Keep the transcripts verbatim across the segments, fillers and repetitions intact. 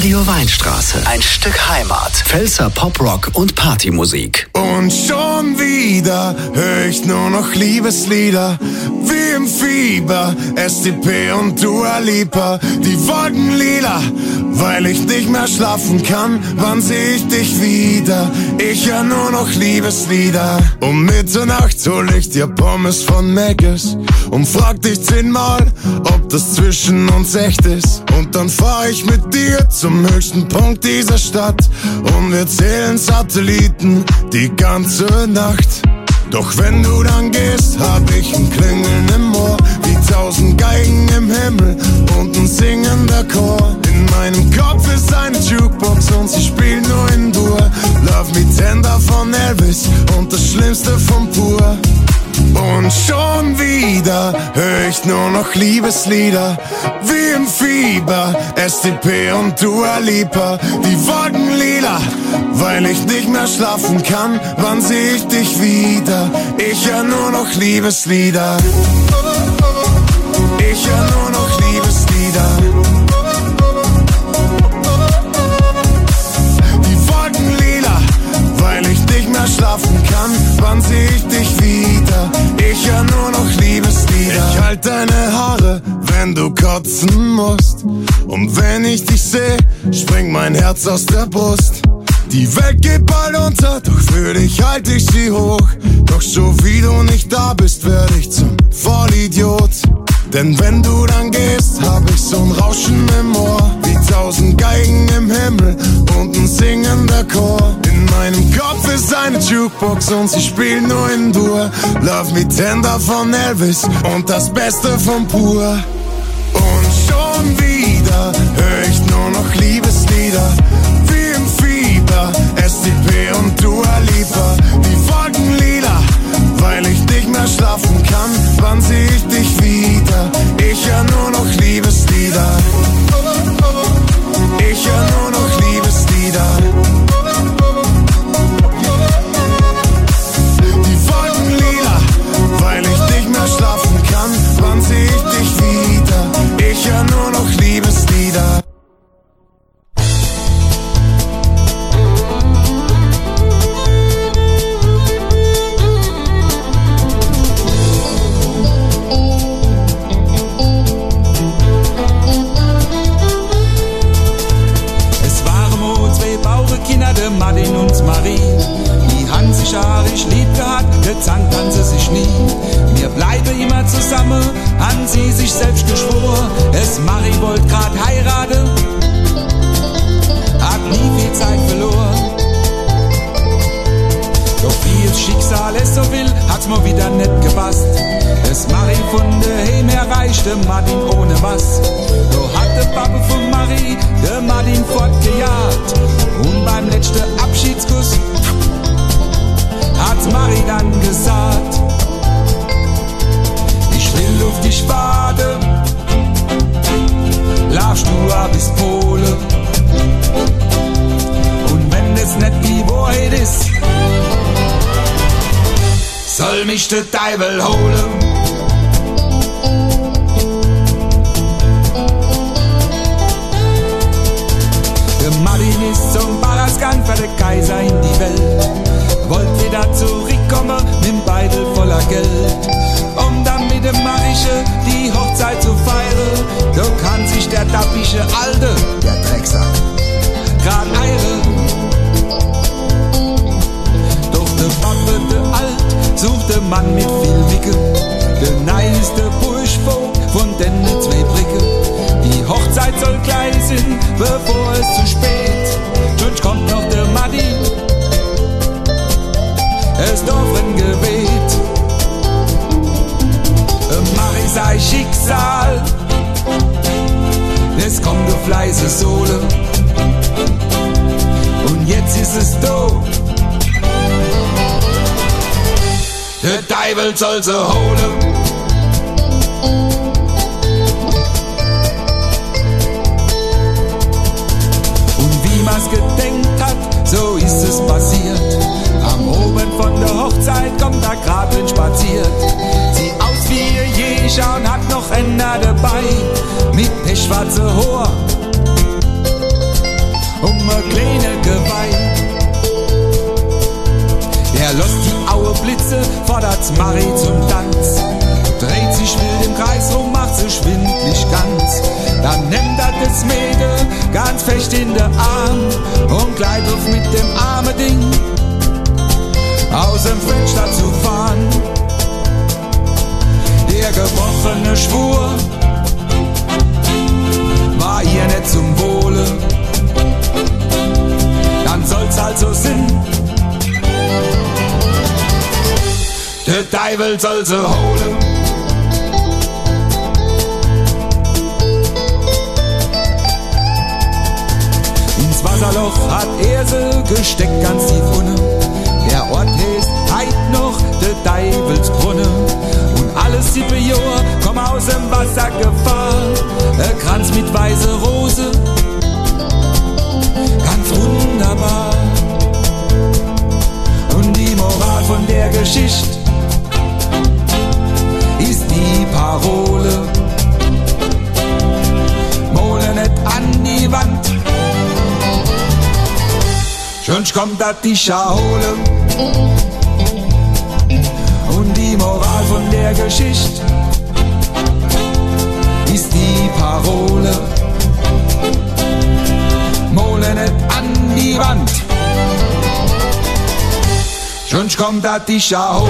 Radio Weinstraße. Ein Stück Heimat. Pfälzer Poprock und Partymusik. Und schon wieder höre ich nur noch Liebeslieder. Wie im Fieber, S D P und Dua Lipa. Die Wolken lila, weil ich nicht mehr schlafen kann. Wann seh ich dich wieder? Ich höre nur noch Liebeslieder. Um Mitternacht hol ich dir Pommes von Mc's und frag dich zehnmal, ob das zwischen uns echt ist. Und dann fahr ich mit dir zum höchsten Punkt dieser Stadt und wir zählen Satelliten die ganze Nacht. Doch wenn du dann gehst, hab ich ein Klingeln im Ohr, wie tausend Geigen im Himmel und ein singender Chor. In meinem Kopf ist eine Jukebox und sie spielt nur in Dur. Love Me Tender von Elvis und das Schlimmste von Pur. Und schon wieder höre ich nur noch Liebeslieder. Wie im Fieber, S D P und Dua Lipa. Die Wolken lila, weil ich nicht mehr schlafen kann. Wann seh ich dich wieder? Ich höre nur noch Liebeslieder. Ich höre nur noch Liebeslieder. Die Wolken lila, weil ich nicht mehr schlafen kann. Wann seh ich dich wieder? Ich höre nur noch Liebeslieder. Ich halt deine Haare, wenn du kotzen musst. Und wenn ich dich seh, springt mein Herz aus der Brust. Die Welt geht bald unter, doch für dich halt ich sie hoch. Doch so wie du nicht da bist, werd ich zum Vollidiot. Denn wenn du dann gehst, hab ich so'n Rauschen im Ohr, wie tausend Geigen im Himmel und ein singender Chor. In meinem Kopf ist eine Jukebox und sie spielt nur in Dur. Love Me Tender von Elvis und das Beste von Pur. Und schon wieder hör ich nur noch Liebeslieder. Wie im Fieber, S D P und Dua Lipa. Die Wolken lila, weil ich nicht mehr schlafen kann. Wann seh ich dich wieder? Ich hör nur noch Liebeslieder. Ich hör nur noch Liebeslieder. Die Wolken lila, weil ich nicht mehr schlafen kann. Wann seh ich dich wieder? Ich hör nur noch Liebeslieder. Martin und Marie, die haben sich haarig lieb gehabt, gezankt haben sie sich nie. Wir bleiben immer zusammen, haben sie sich selbst geschworen. Es Marie wollt grad heiraten, hat nie viel Zeit verloren. Doch wie das Schicksal es so will, hat's mir wieder nicht gepasst. Es Marie von daheim erreichte Martin ohne was. So hat der Papa von Marie der Martin fortgejagt. Und beim letzten Abschiedskuss hat's Marie dann gesagt: Ich will auf dich warten, laufst du ab bis Polen. Und wenn das nicht die Wahrheit ist, soll mich der Teufel holen. Der Martin ist zum Barasgang für den Kaiser in die Welt. Wollt wieder zurückkommen mit dem Beitel voller Geld, um dann mit dem Marische die Hochzeit zu feiern. So kann sich der tappische Alte, der Drecksack, grad eilen. Doch der Pappe, der Alt, sucht der Mann mit viel Wicke, der neiste Burschvogt von den zwei Bricke. Die Hochzeit soll gleich sein, bevor es zu spät. Schon kommt noch der Martin, es darf ein Gebet. Mach ich sei Schicksal, es kommt auf leise Sohle. Und jetzt ist es da, der Teufel soll sie holen. Was gedenkt hat, so ist es passiert. Am Oben von der Hochzeit kommt da grad ein spaziert. Sieht aus wie ihr Jäger und hat noch einer dabei, mit pechschwarze Haar um ein kleiner Geweih. Er lässt die Aue Blitze, fordert's Marie zum Tanz, dreht sich wild im Kreis rum, macht sie schwindlig ganz. Dann nimmt er das Mädel ganz fest in den Arm und gleitet auf mit dem armen Ding aus dem Fenster zu fahren. Der gebrochene Schwur war ihr nicht zum Wohle, dann soll's also sein. Der Teufel soll sie holen. Ins Wasserloch hat er sie gesteckt, ganz tief unten. Der Ort heißt heit noch der Teufelsbrunne. Und alles sieben Jahre komm aus dem Wasser gefahren. Ein Kranz mit weiße Rose, ganz wunderbar. Und die Moral von der Geschichte ist die Parole: Mole nicht an die Wand, sonst kommt das die Schule. Und die Moral von der Geschichte ist die Parole: Mole nicht an die Wand, sonst kommt das die Schule.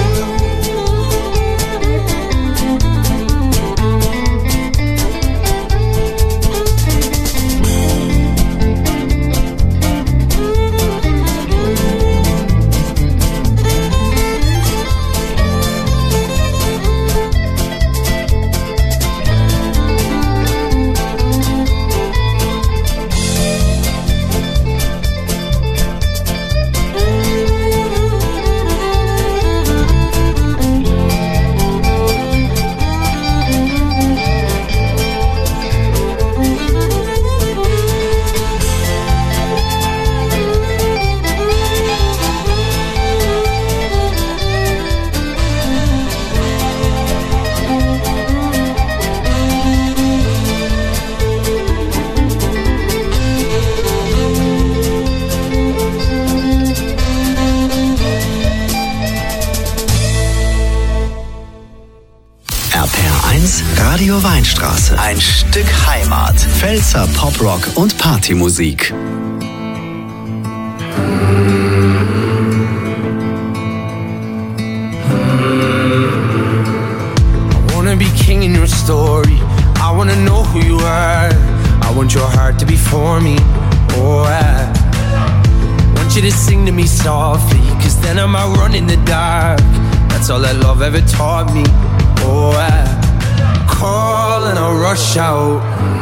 Radio Weinstraße. Ein Stück Heimat. Pfälzer Poprock und Partymusik. I wanna be king in your story. I wanna know who you are. I want your heart to be for me. Oh, I want you to sing to me softly, 'cause then I might run in the dark. That's all that love ever taught me. Oh, I call and I'll rush out,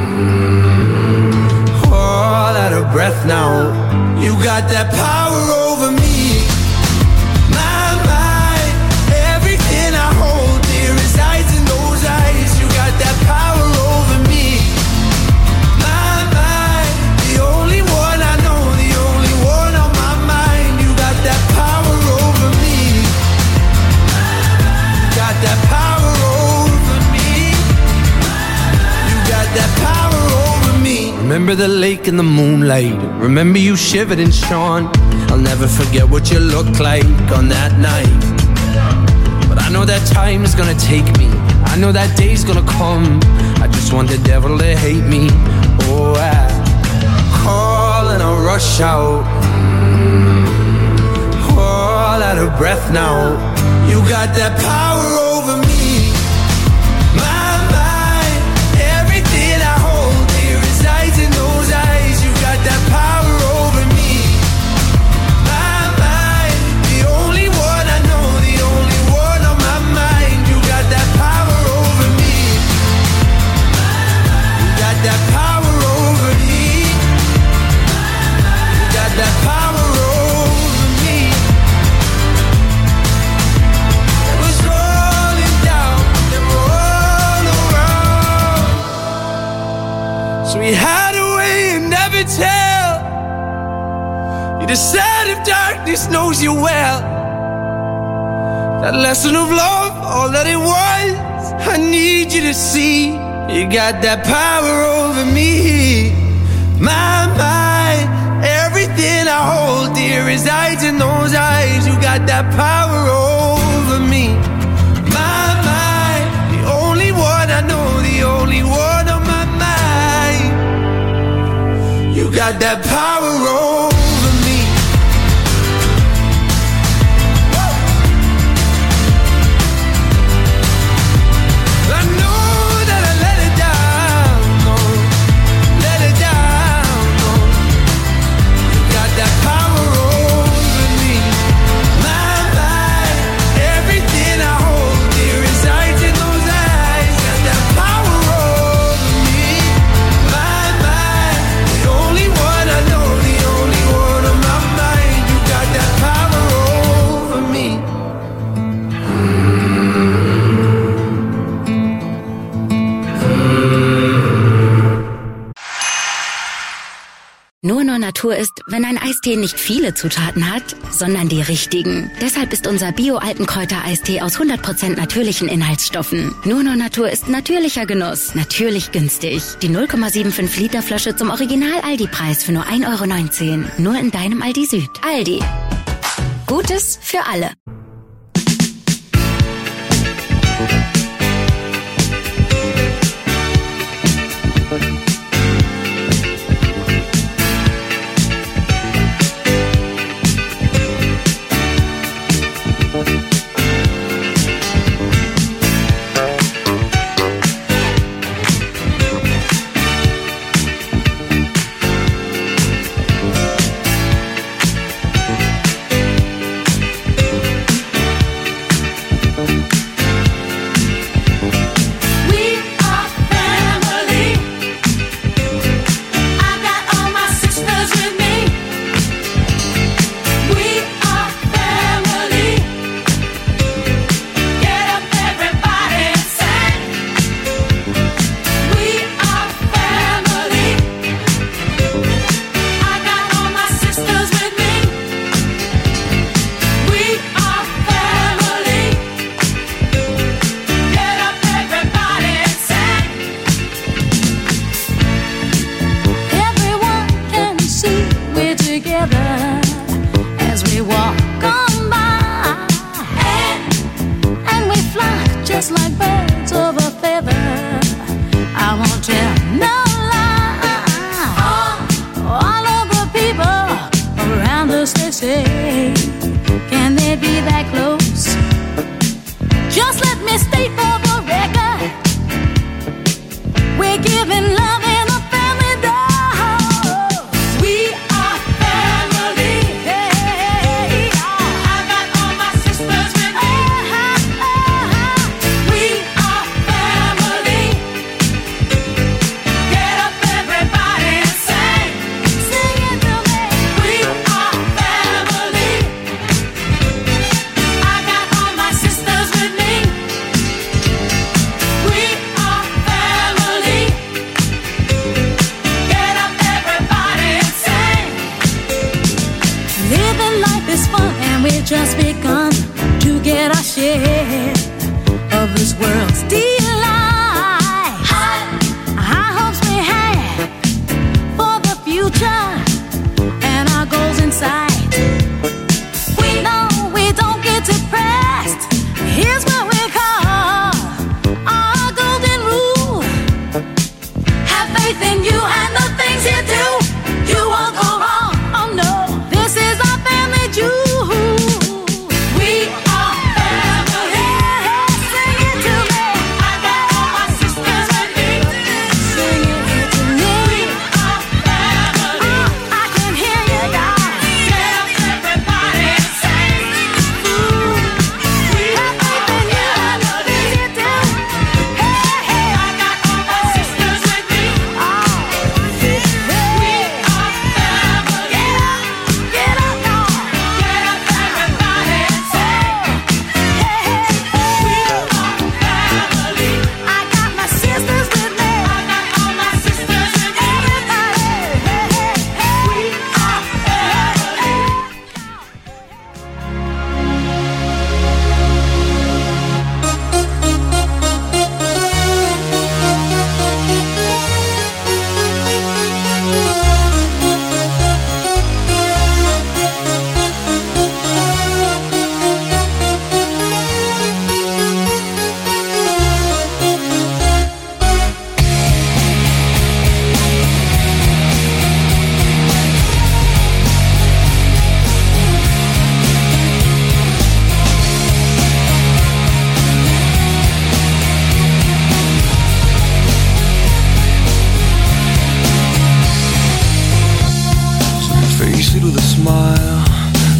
all out of breath now. You got that power over me, my mind. Everything I hold dear resides in those eyes. You got that power over me, my mind. The only one I know, the only one on my mind. You got that power over me, you got that power over me. That power over me. Remember the lake in the moonlight. Remember you shivered and shone. I'll never forget what you looked like on that night. But I know that time is gonna take me. I know that day's gonna come. I just want the devil to hate me. Oh, I call and I'll rush out, all out of breath now. You got that power over me. We hide away and never tell. You decide if darkness knows you well. That lesson of love, all that it was, I need you to see. You got that power over me, my mind. everything I hold dear resides in those eyes. You got that power over me. My mind, the only one I know, the only one on my mind. You got that power over me. I know that I let it down, no, let it down, no. You got that power over me. My mind, everything I hold dear resides in those eyes. Got that power over me. My mind, the only one I know, the only one on my mind. You got that power over me. Nur nur Natur ist, wenn ein Eistee nicht viele Zutaten hat, sondern die richtigen. Deshalb ist unser Bio-Altenkräuter-Eistee aus hundert Prozent natürlichen Inhaltsstoffen. Nur nur Natur ist natürlicher Genuss, natürlich günstig. Die null Komma fünfundsiebzig Liter Flasche zum Original-Aldi-Preis für nur ein Euro neunzehn. Nur in deinem Aldi Süd. Aldi. Gutes für alle.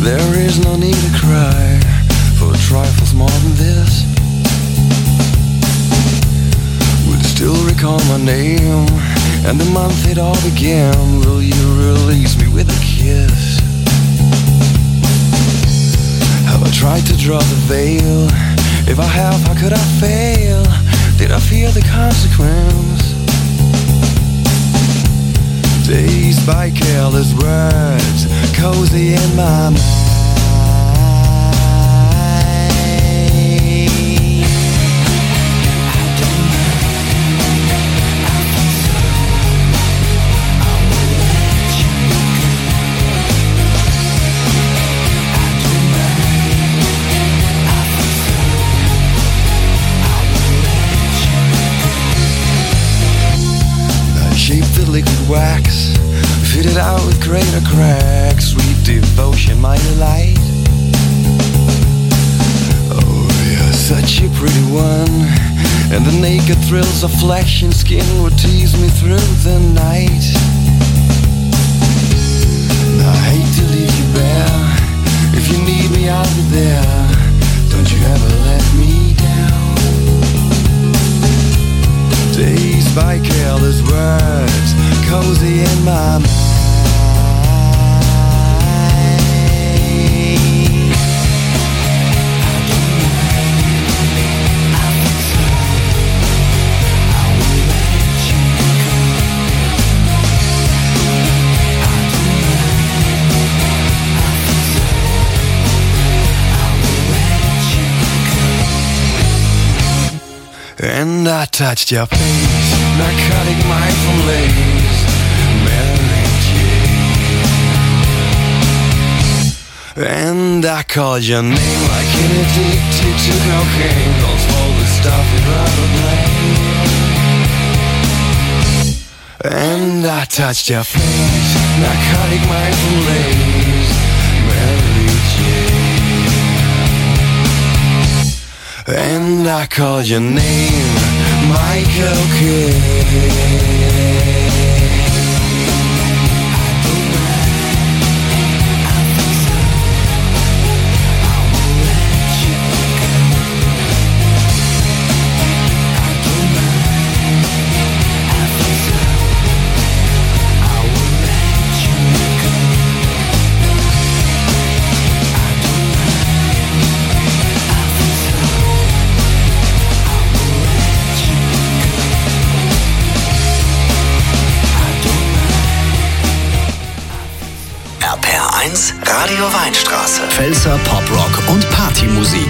There is no need to cry for trifles more than this. Would still recall my name and the month it all began. Will you release me with a kiss? Have I tried to draw the veil? If I have, how could I fail? Did I fear the consequence? Dazed by careless words, cozy in my mind. Liquid wax, fitted out with greater cracks. Sweet devotion, my delight. Oh, you're such a pretty one, and the naked thrills of flesh and skin would tease me through the night. I hate to leave you bare. If you need me, I'll be there. Don't you ever let me down. Dazed by careless words, cozy in my mind. And I touched your face, narcotic mindful lace, Mary Jane. And I called your name like an addicted to cocaine, calls for the stuff you'd rather blame. And I touched your face, narcotic mindful lace, Mary Jane. And I called your name, Michael Kidd. Radio Weinstraße. Pfälzer Poprock und Partymusik.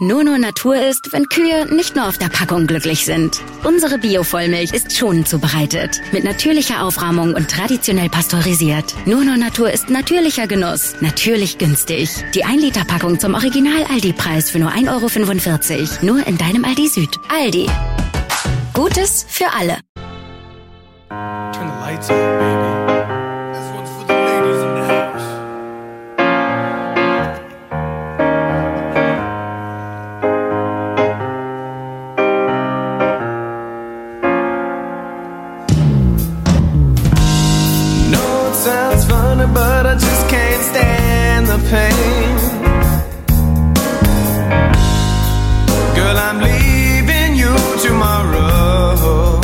Nur nur Natur ist, wenn Kühe nicht nur auf der Packung glücklich sind. Unsere Bio-Vollmilch ist schonend zubereitet, mit natürlicher Aufrahmung und traditionell pasteurisiert. Nur nur Natur ist natürlicher Genuss, natürlich günstig. Die ein Liter Packung zum Original-Aldi-Preis für nur ein Euro fünfundvierzig. Nur in deinem Aldi Süd. Aldi. Gutes für alle. Turn the lights up, baby. This one's for the ladies in the house. No, it sounds funny, but I just can't stand the pain. Girl, I'm leaving you tomorrow.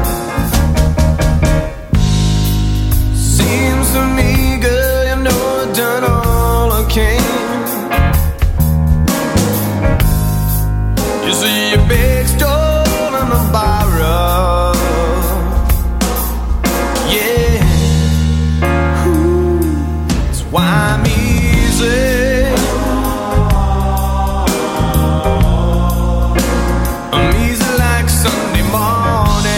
Seems to me, girl, you know I've done all I can. You see your big stole on the borrow. Yeah. Ooh. That's why I'm easy. I'm easy like Sunday morning.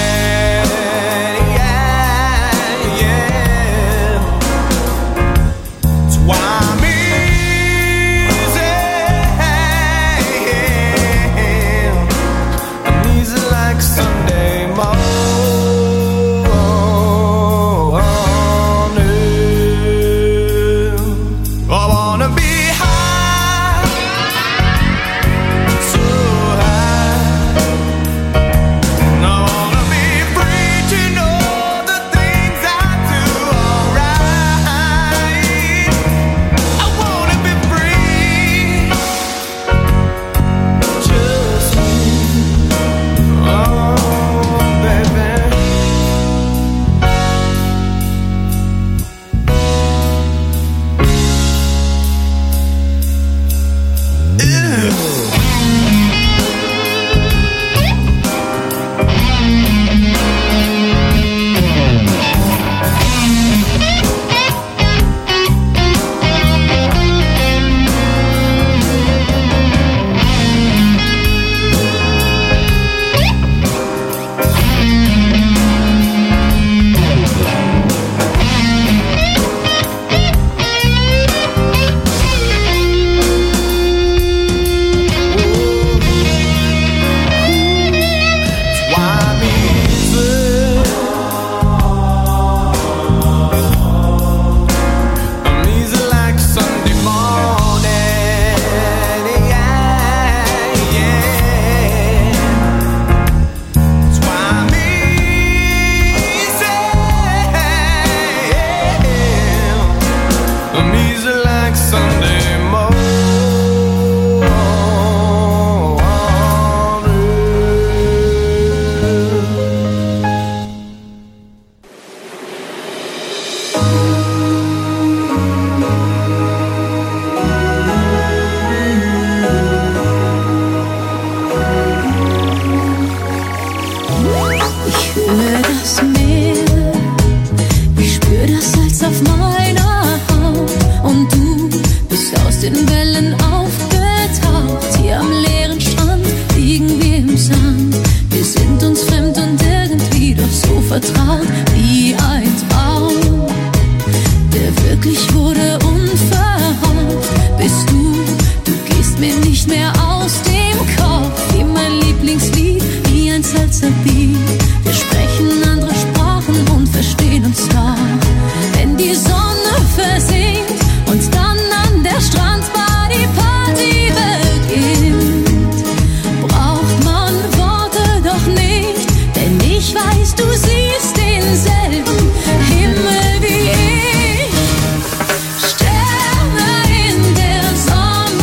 Yeah, yeah. That's why I'm easy. I'm easy like Sunday morning. I wanna be high, so high. I wanna be free to know the things I do alright. I wanna be free, just me. Oh, baby.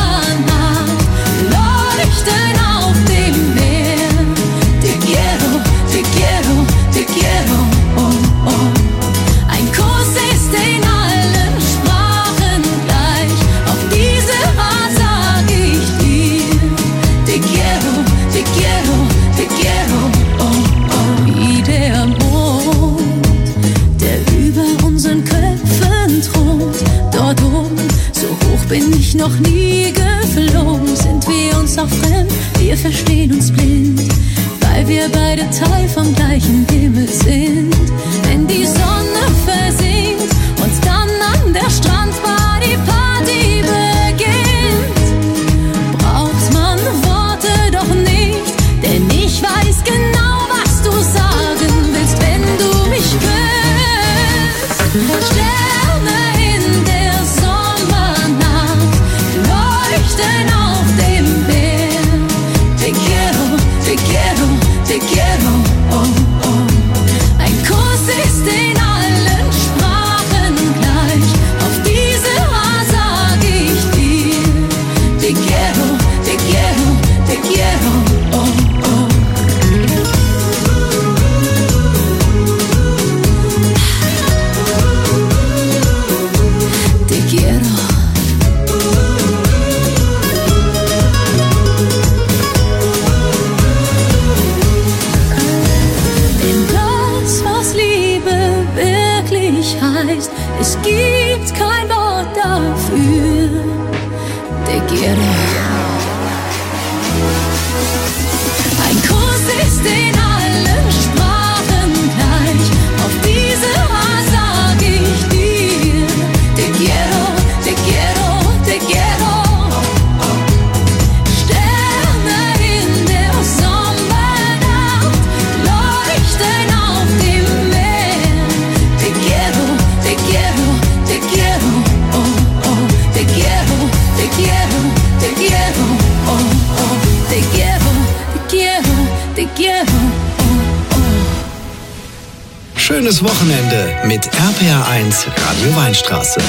Leuchten auf dem Meer, te quiero wir verstehen uns blind, weil wir beide Teil vom gleichen Himmel sind. Wenn die Sonne versinkt und dann an der Strandbar die Party beginnt, braucht man Worte doch nicht, denn ich weiß genau, was du sagen willst, wenn du mich küsst. Sterne in der Sommernacht leuchten auf dem Meer. Te quiero, te quiero, te quiero, oh, oh. Ein Kuss ist in allen Sprachen gleich, auf diese Art sag ich dir. Te quiero, te quiero, te quiero, oh, oh. Te quiero. Denn das, was Liebe wirklich heißt, es gibt kein Wort dafür. Te quiero. Ein Kuss ist in allen Sprachen gleich, auf diese Art sag ich dir. Te quiero, te quiero, te quiero. Sterne in der Sommernacht leuchten auf dem Meer. Te quiero, te quiero, te quiero, oh, oh. Te quiero, te quiero, te quiero, oh, oh. Te quiero, te quiero, te quiero, oh, oh. Schönes Wochenende mit R P R eins Radio Weinstraße.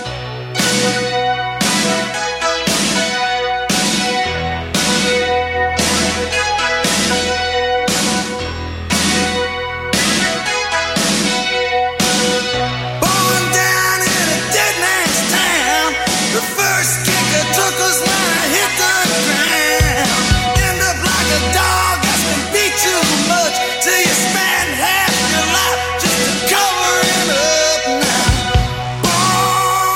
Born down in a dead man's town. The first kicker took us when I hit the ground. End up like a dog that's been beat too much, till you spend half your life just to cover him up now. Born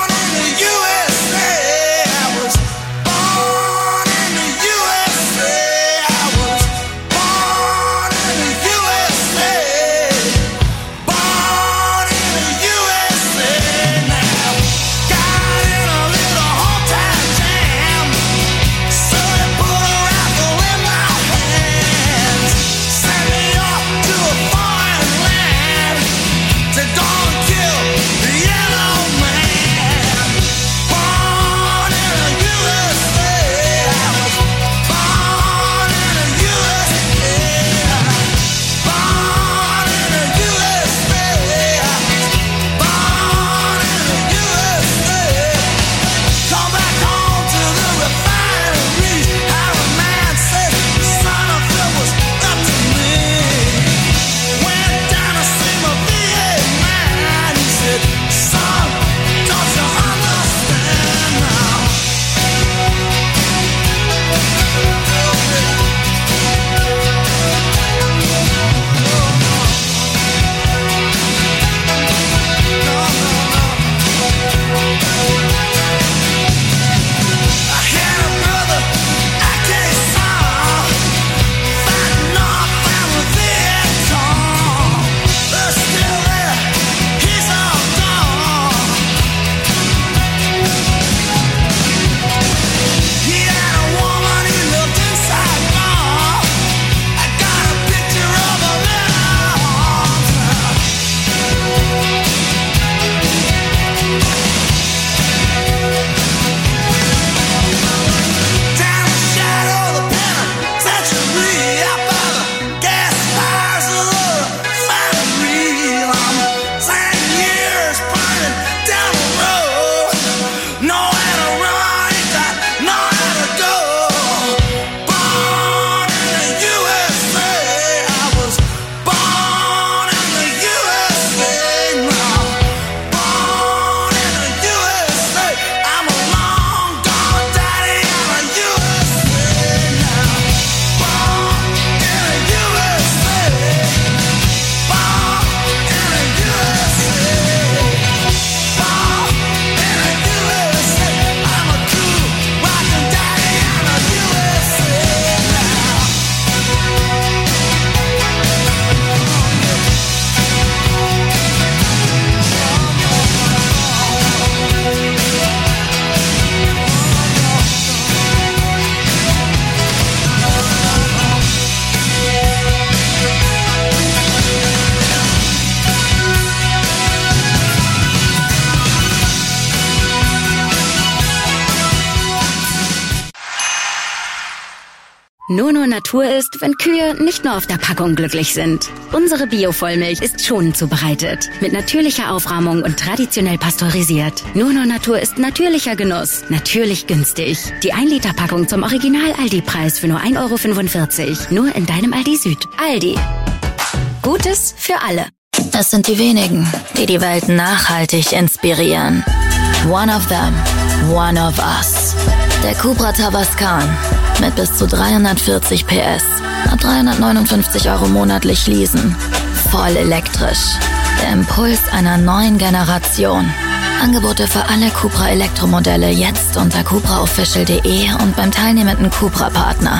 Nur nur Natur ist, wenn Kühe nicht nur auf der Packung glücklich sind. Unsere Bio-Vollmilch ist schonend zubereitet, mit natürlicher Aufrahmung und traditionell pasteurisiert. Nur nur Natur ist natürlicher Genuss, natürlich günstig. Die ein Liter Packung zum Original-Aldi-Preis für nur ein Euro fünfundvierzig. Nur in deinem Aldi Süd. Aldi. Gutes für alle. Es sind die wenigen, die die Welt nachhaltig inspirieren. One of them, one of us. Der Cupra Tavascan mit bis zu dreihundertvierzig P S. Ab dreihundertneunundfünfzig Euro monatlich leasen. Voll elektrisch. Der Impuls einer neuen Generation. Angebote für alle Cupra Elektromodelle jetzt unter cupra official punkt de und beim teilnehmenden Cupra-Partner.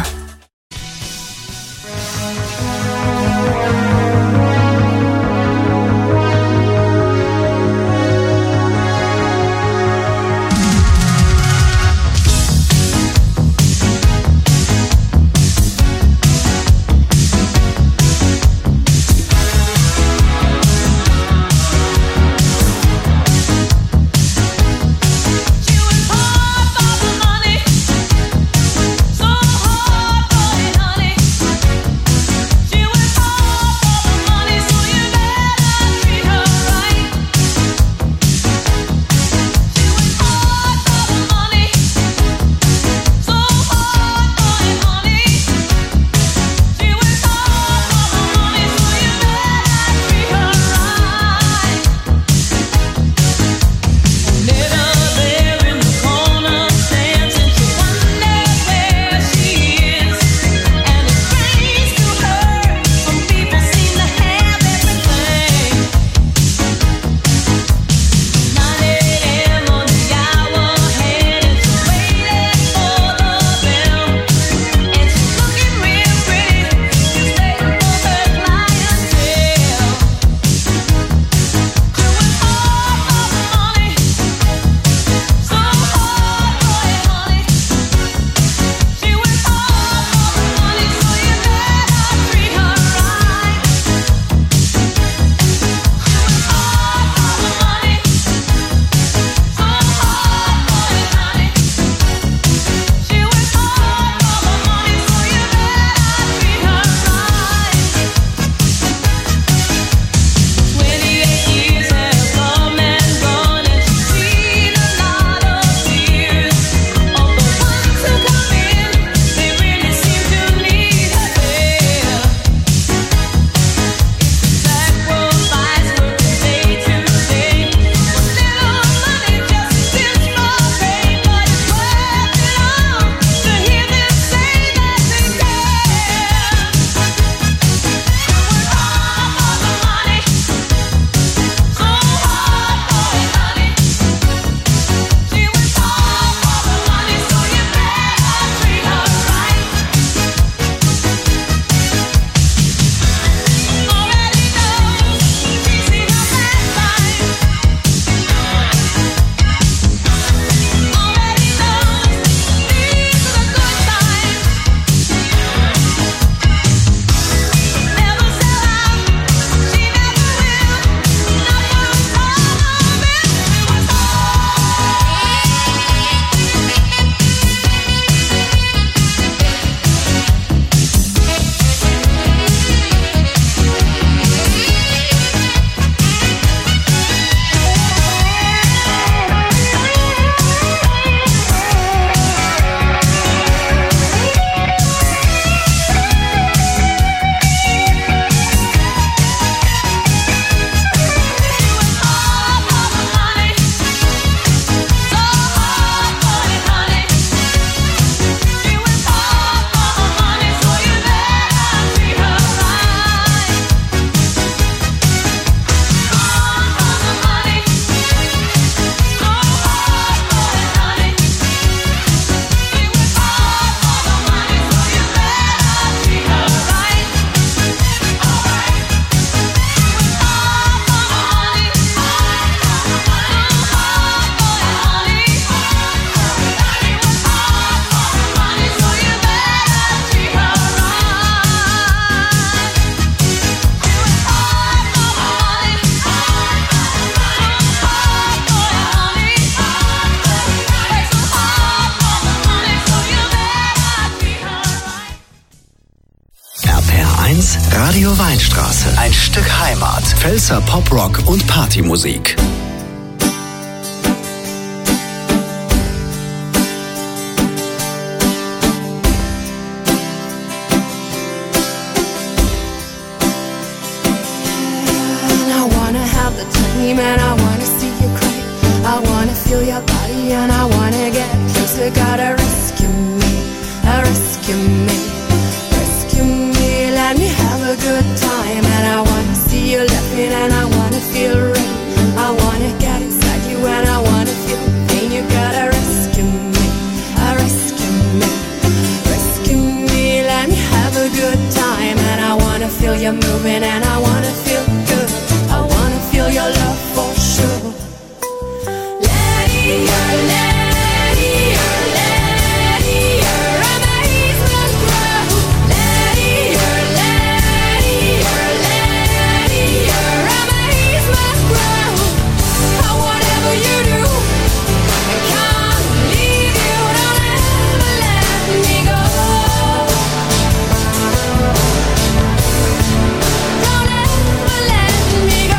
So hard zur Weinstraße. Ein Stück Heimat. Pfälzer Poprock und Partymusik. And I wanna see you cry, I wanna feel your body and I wanna get closer. Gotta rescue me, uh, rescue me, rescue me. Let me have a good time. And I wanna see you laughing and I wanna feel rain. I wanna get inside you and I wanna feel pain. You gotta rescue me, uh, rescue me, rescue me. Let me have a good time. And I wanna feel you moving and I wanna feel good. I wanna feel your love for sure. Let it, let it, let it, amazement grow. Let it, let it, let it, amazement grow. Oh, whatever you do, I can't leave you. Don't ever let me go. Don't ever let me go.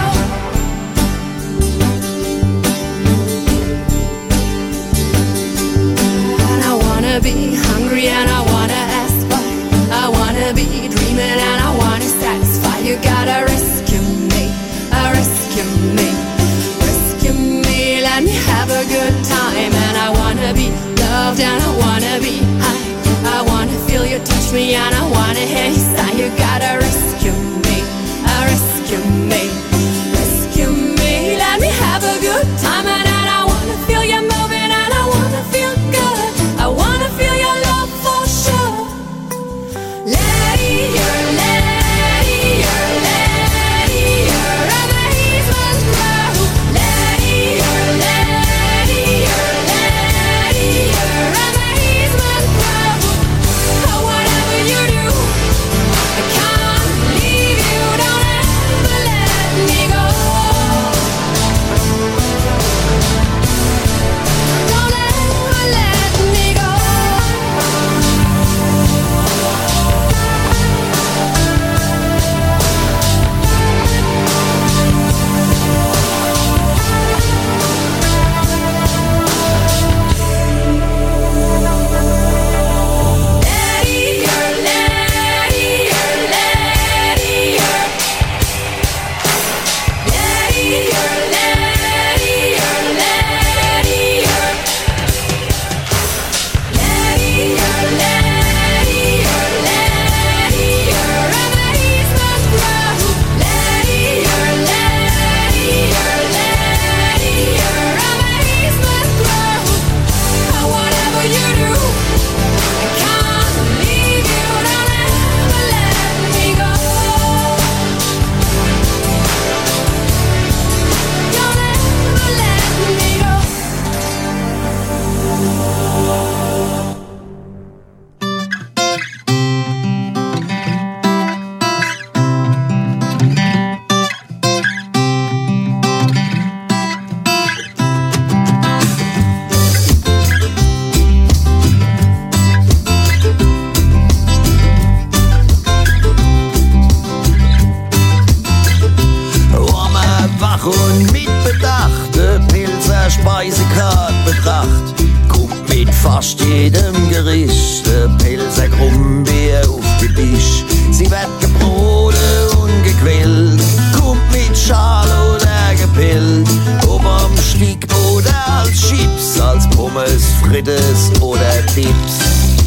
And I wanna be hungry and I wanna aspire. I wanna be dreaming and I wanna satisfy. You gotta rescue me, uh, rescue me, rescue me. Let me have a good time. And I wanna be loved and I wanna be high. I wanna feel you touch me and I wanna hear you sigh. You gotta rescue me, uh, rescue me, rescue me. Let me have a good time. And then I wanna feel you moving and I wanna feel good. I wanna feel your love for sure. Let it, let it, let it, amazement grow. Let it, let it, let it, amazement grow. Oh, whatever you do, I can't leave you. Don't ever let me go. Don't ever let me go. Let it, let it, let it, let it, let it, let it. Let it, let it, let it, amazement grow. Let it, let it, let it, amazement grow. Oh, whatever you do, I can't leave you. Don't ever let me go. Don't ever let me go. Warme, wach und mit Bedacht, de Pilzer Speisekarte betracht. Kommt mit fast jedem Gericht, de Pilzer Krummbier auf die Tisch. Sie wird gebrodet und gequillt, kommt mit Schal oder gepillt. Ob am Stick oder als Chips, als Pommes, Frites oder Dips.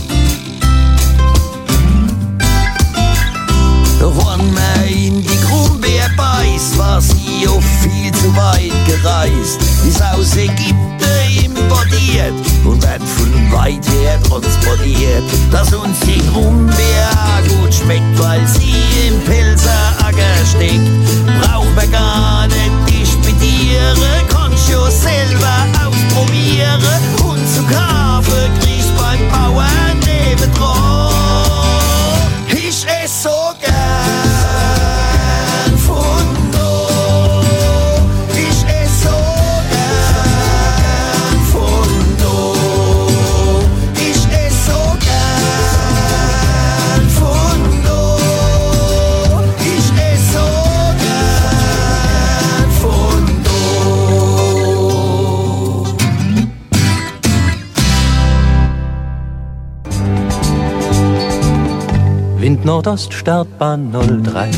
Wann man in die Krummbeer beißt, war sie auf viel zu weit gereist. Ist aus Ägypten importiert und wird von weit her transportiert. Dass uns die Krummbeer gut schmeckt, weil sie im Pilzeracker steckt. Braucht man gar nicht disputieren, kannst du selber ausprobieren. Und zu kaufen kriegst beim Bauer Nordoststartbahn null drei.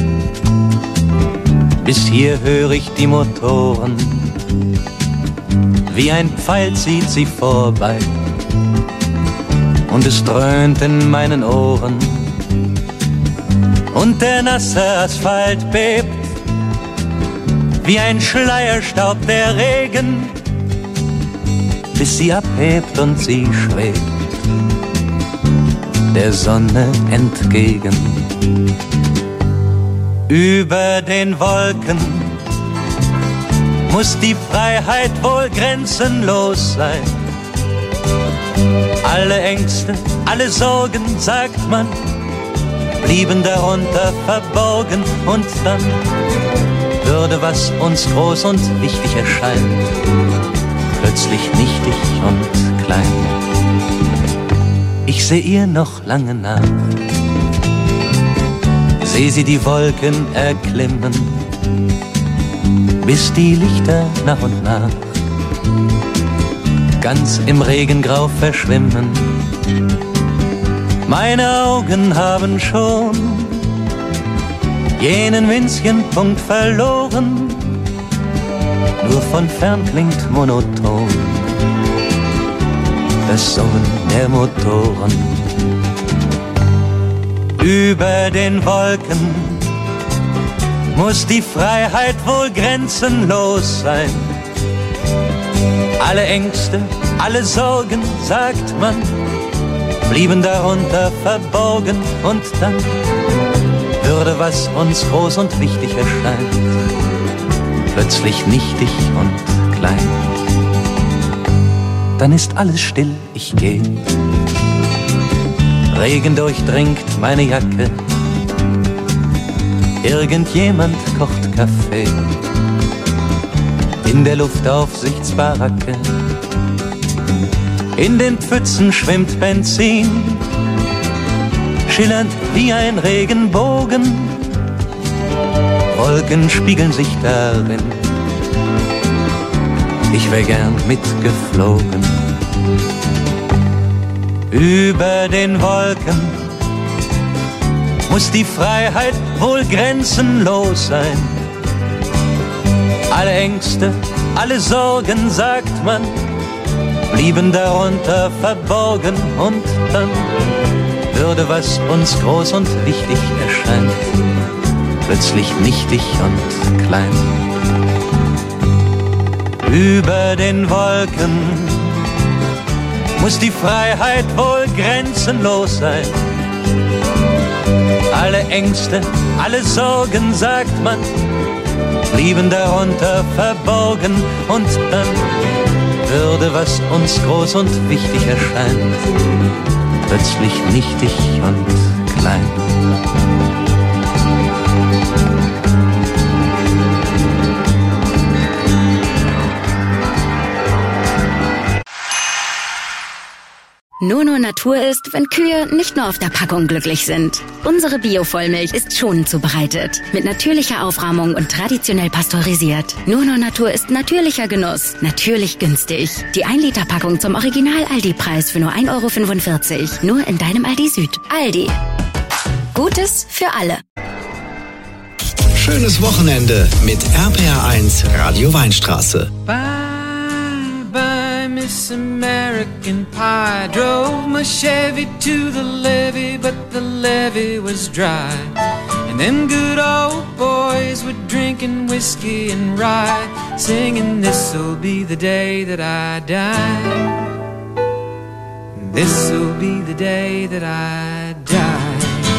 Bis hier höre ich die Motoren, wie ein Pfeil zieht sie vorbei. Und es dröhnt in meinen Ohren und der nasse Asphalt bebt, wie ein Schleierstaub der Regen, bis sie abhebt und sie schwebt der Sonne entgegen. Über den Wolken muss die Freiheit wohl grenzenlos sein. Alle Ängste, alle Sorgen, sagt man, blieben darunter verborgen. Und dann würde, was uns groß und wichtig erscheint, plötzlich nichtig und klein. Ich seh ihr noch lange nach, seh sie die Wolken erklimmen, bis die Lichter nach und nach ganz im Regengrau verschwimmen. Meine Augen haben schon jenen winzigen Punkt verloren, nur von fern klingt monoton das Summen der Motoren. Über den Wolken muss die Freiheit wohl grenzenlos sein. Alle Ängste, alle Sorgen, sagt man, blieben darunter verborgen. Und dann würde, was uns groß und wichtig erscheint, plötzlich nichtig und klein. Dann ist alles still, ich geh. Regen durchdringt meine Jacke. Irgendjemand kocht Kaffee in der Luftaufsichtsbaracke. In den Pfützen schwimmt Benzin, schillernd wie ein Regenbogen. Wolken spiegeln sich darin. Ich wär gern mitgeflogen. Über den Wolken muss die Freiheit wohl grenzenlos sein. Alle Ängste, alle Sorgen, sagt man, blieben darunter verborgen. Und dann würde, was uns groß und wichtig erscheint, plötzlich nichtig und klein. Über den Wolken muss die Freiheit wohl grenzenlos sein. Alle Ängste, alle Sorgen, sagt man, blieben darunter verborgen. Und dann würde, was uns groß und wichtig erscheint, plötzlich nichtig und klein. Nur Natur ist, wenn Kühe nicht nur auf der Packung glücklich sind. Unsere Bio-Vollmilch ist schonend zubereitet, mit natürlicher Aufrahmung und traditionell pasteurisiert. Nur Natur ist natürlicher Genuss, natürlich günstig. Die ein Liter Packung zum Original-Aldi-Preis für nur ein Euro fünfundvierzig. Nur in deinem Aldi Süd. Aldi. Gutes für alle. Schönes Wochenende mit R P R eins Radio Weinstraße. Bye, bye, Miss American Pie. Drove my Chevy to the levee, but the levee was dry. And them good old boys were drinking whiskey and rye, singing, this'll be the day that I die. This'll be the day that I die.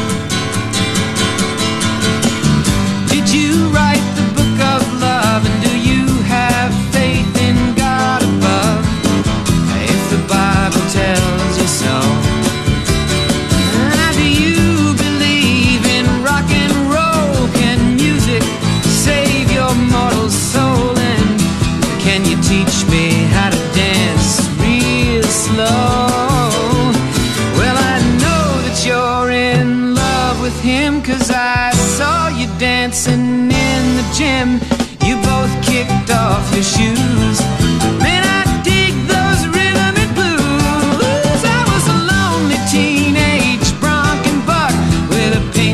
Did you write the book of love, and do you have faith in God above? If the Bible tells you so. Now, do you believe in rock and roll? Can music save your mortal soul? And can you teach me how to dance real slow? Well, I know that you're in love with him, 'cause I saw you dancing in the gym. You both kicked off your shoes. Man, I dig those rhythm and blues. I was a lonely teenage bronc and buck with a pink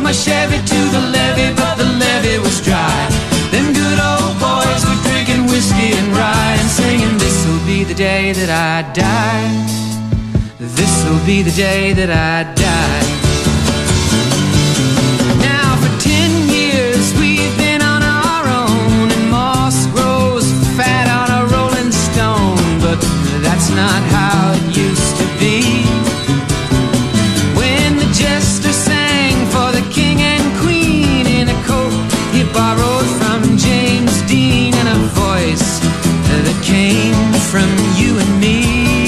my Chevy to the levee, but the levee was dry. Them good old boys were drinking whiskey and rye and singing, this'll be the day that I die. This'll be the day that I die. Now for ten years we've been on our own, and moss grows fat on a rolling stone, but that's not how it used to be. When the jester sang for the king and queen in a coat he borrowed from James Dean, and a voice that came from you and me.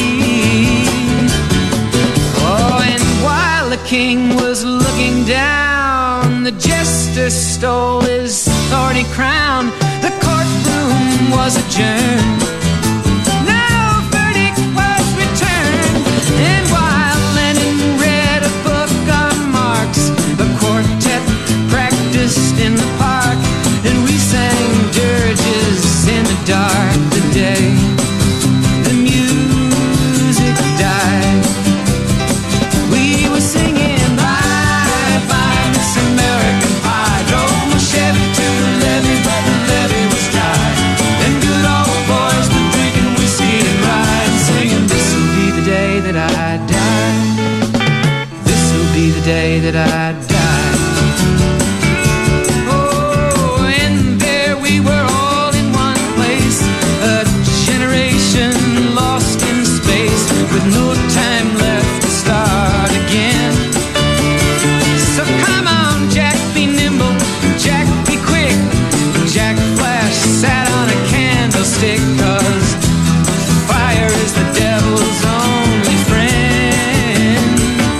The king was looking down, the jester stole his thorny crown, the courtroom was adjourned, no verdict was returned, and while Lenin read a book on Marx, the quartet practiced in the park, and we sang dirges in the dark. The day the music died, we were singing bye bye Miss American Pie. Drove my Chevy to the levee, but the levee was dry. Them good old boys were drinking whiskey and rye and singing, this'll be the day that I die. This'll be the day that I die. Oh, and there we were all in one place, a generation lost in space with no time left to start again. So come on, Jack, be nimble, Jack, be quick. Jack Flash sat on a candlestick, 'cause fire is the devil's only friend.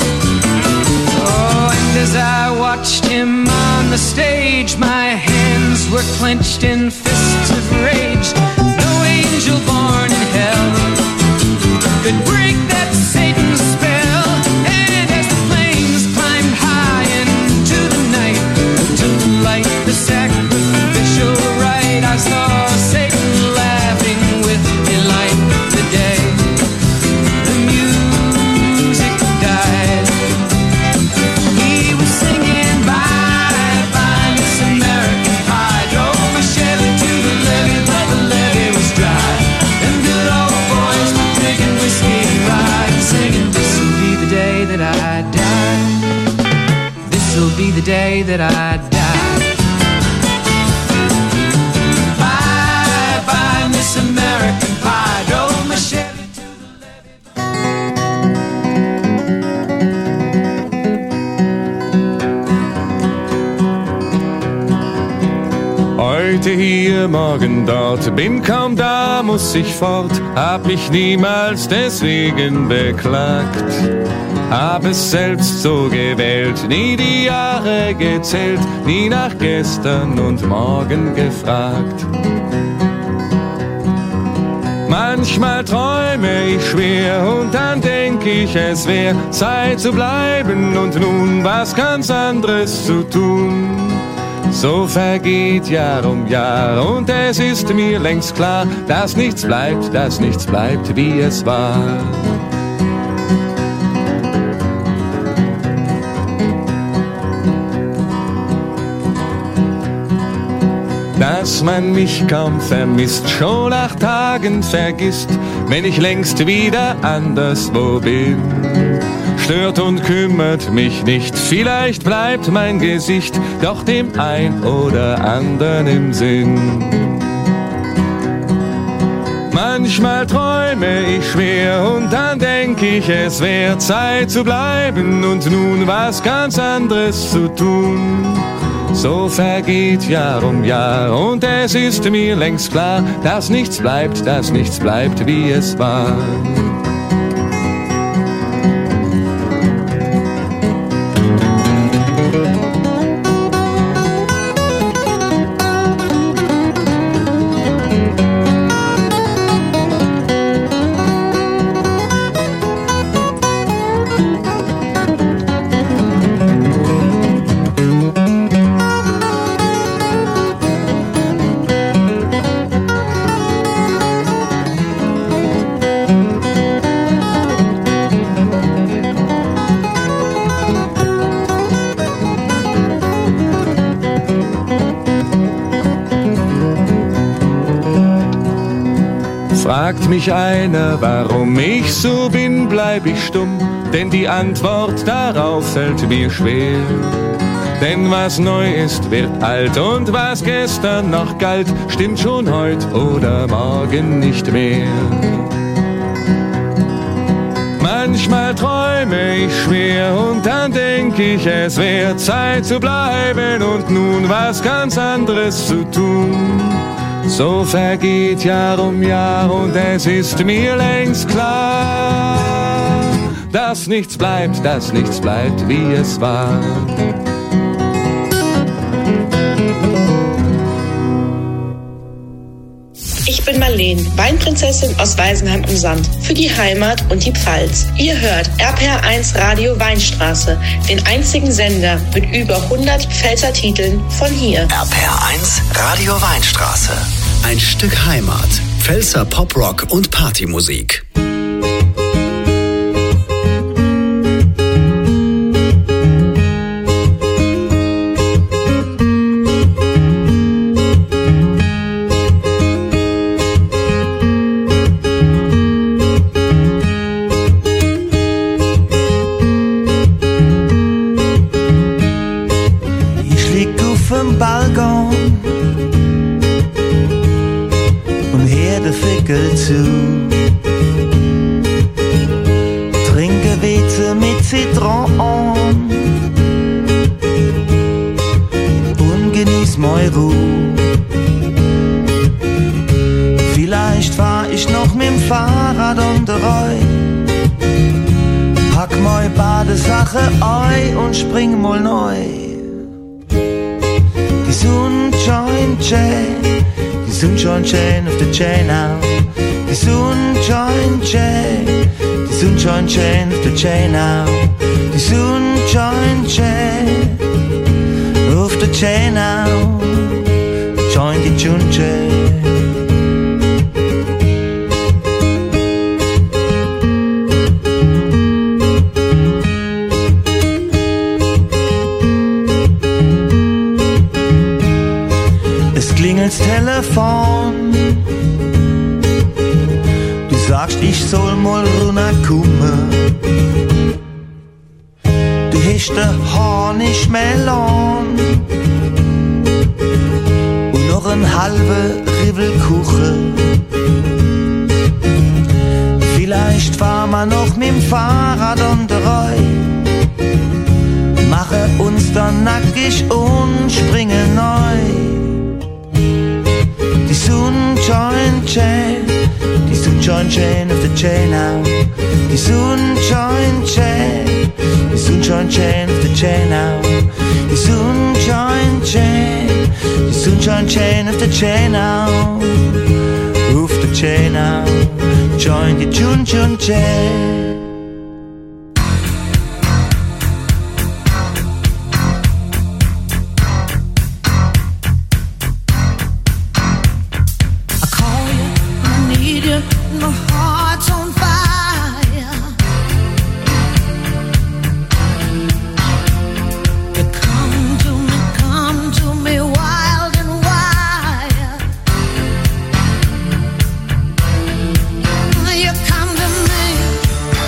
Oh, and as I watched him on the stage, my hands were clenched in fists of rage. No angel born in hell could break that Satan's spell. And as the flames climbed high into the night to light the sacrificial rite, I saw Satan laughing with delight. The day the music died, he was singing bye bye Miss American Pie. Drove my Chevy to the levee, but the levee was dry. Them good old boys were drinking whiskey and rye and singing, this'll be the day that I die. This'll be the day that I die. Bye bye Miss American Pie. Drove my Chevy to the Heute hier, morgen dort, bin kaum da, muss ich fort, hab mich niemals deswegen beklagt. Hab es selbst so gewählt, nie die Jahre gezählt, nie nach gestern und morgen gefragt. Manchmal träume ich schwer und dann denk ich, es wär Zeit zu bleiben und nun was ganz anderes zu tun. So vergeht Jahr um Jahr und es ist mir längst klar, dass nichts bleibt, dass nichts bleibt, wie es war. Dass man mich kaum vermisst, schon nach Tagen vergisst, wenn ich längst wieder anderswo bin. Stört und kümmert mich nicht, vielleicht bleibt mein Gesicht doch dem ein oder anderen im Sinn. Manchmal träume ich schwer und dann denk ich, es wär Zeit zu bleiben und nun was ganz anderes zu tun. So vergeht Jahr um Jahr und es ist mir längst klar, dass nichts bleibt, dass nichts bleibt, wie es war. Fragt mich einer, warum ich so bin, bleib ich stumm, denn die Antwort darauf fällt mir schwer. Denn was neu ist, wird alt und was gestern noch galt, stimmt schon heut oder morgen nicht mehr. Manchmal träume ich schwer und dann denk ich, es wär Zeit zu bleiben und nun was ganz anderes zu tun. So vergeht Jahr um Jahr und es ist mir längst klar, dass nichts bleibt, dass nichts bleibt, wie es war. Ich bin Marleen, Weinprinzessin aus Weisenheim am Sand, für die Heimat und die Pfalz. Ihr hört R P R eins Radio Weinstraße, den einzigen Sender mit über hundert Pfälzer Titeln von hier. R P R eins Radio Weinstraße. Ein Stück Heimat. Pfälzer Poprock und Partymusik. Trinke Weze mit Zitron und genieß moi Ruhe. Vielleicht fahr ich noch mit dem Fahrrad um die Reu, pack moi Badesache ei und spring mal neu. Die Sunshine Chain, die Sunshine Chain auf der Chain out. Die Sunshine Chain, die Sunshine Chain auf der Chain out. Die Sunshine Chain auf der Chain out. Join die June Chain. Es klingelt's Telefon. Sagst, ich soll mal runterkommen. Du hast den Honigmelon und noch ein halbe Rivel Kuchen. Vielleicht fahren wir noch mit dem Fahrrad um die Reu, machen uns dann nackig und springen neu. Die Sunshine Chain, die Sunshine Chain of the Chain out. Die Sunshine Chain, die Sunshine Chain of the Chain out. Die Sunshine Chain, die Sunshine Chain of the Chain out. Roof the chain out, join the June June Chain. You come to me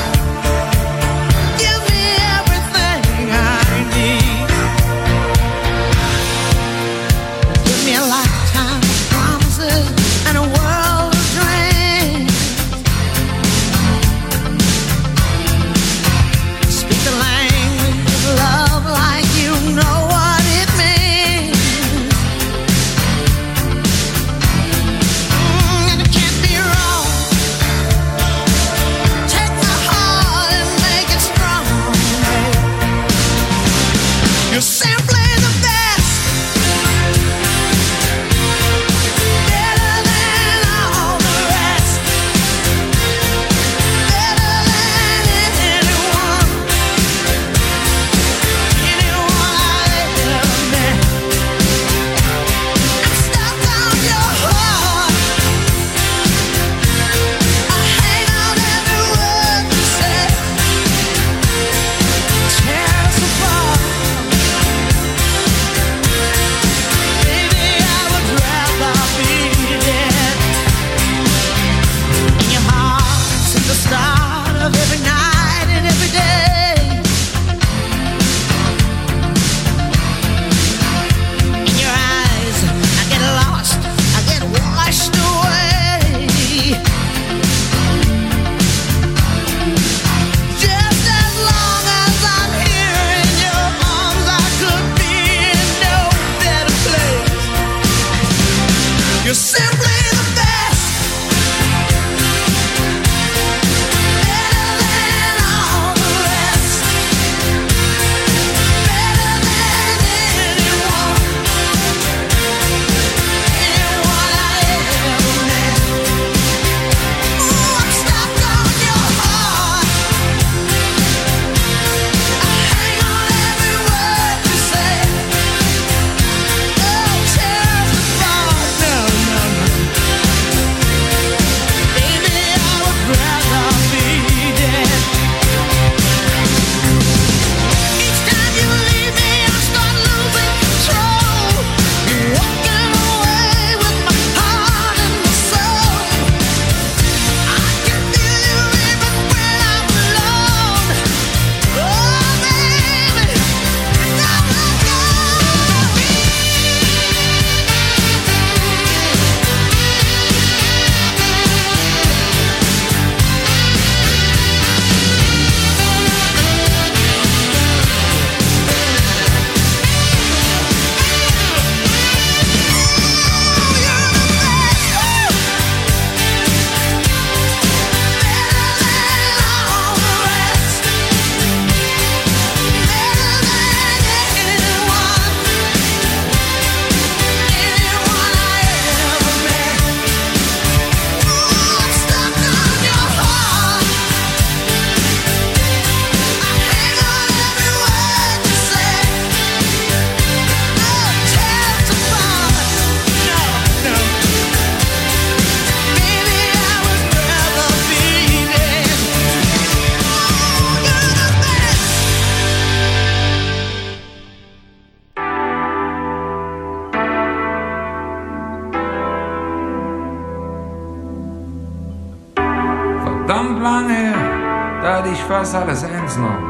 verdammt lang her, da hat ich fast alles ernst genommen.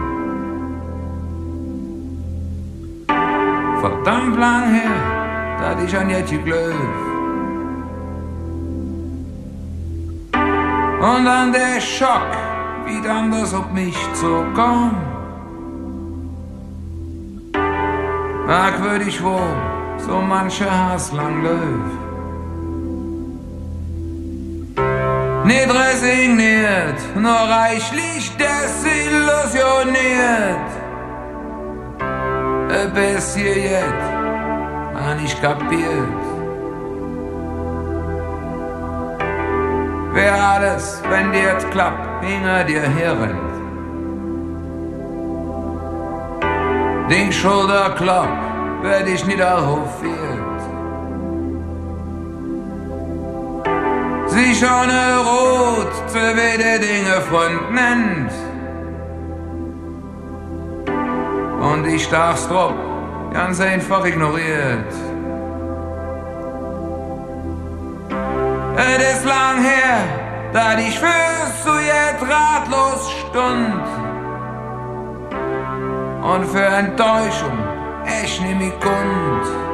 Verdammt lang her, da hat ich an Jetje Glöw. Und dann der Schock, wie dann das auf mich zukam. Merkwürdig wohl, so manche Hass lang läuft. Nicht resigniert, nur reichlich desillusioniert. Bis hier jetzt, hab ich kapiert. Wär alles, wenn dir klappt, hinter dir herrennt. Den Schulterklapp werd ich niederhofiert. Sie schon rot, zu wede Dinge Freund nennt. Und ich stach's drauf, ganz einfach ignoriert. Es ist lang her, da ich fürs zu jetzt ratlos stund. Und für Enttäuschung echt nimm ich Kund.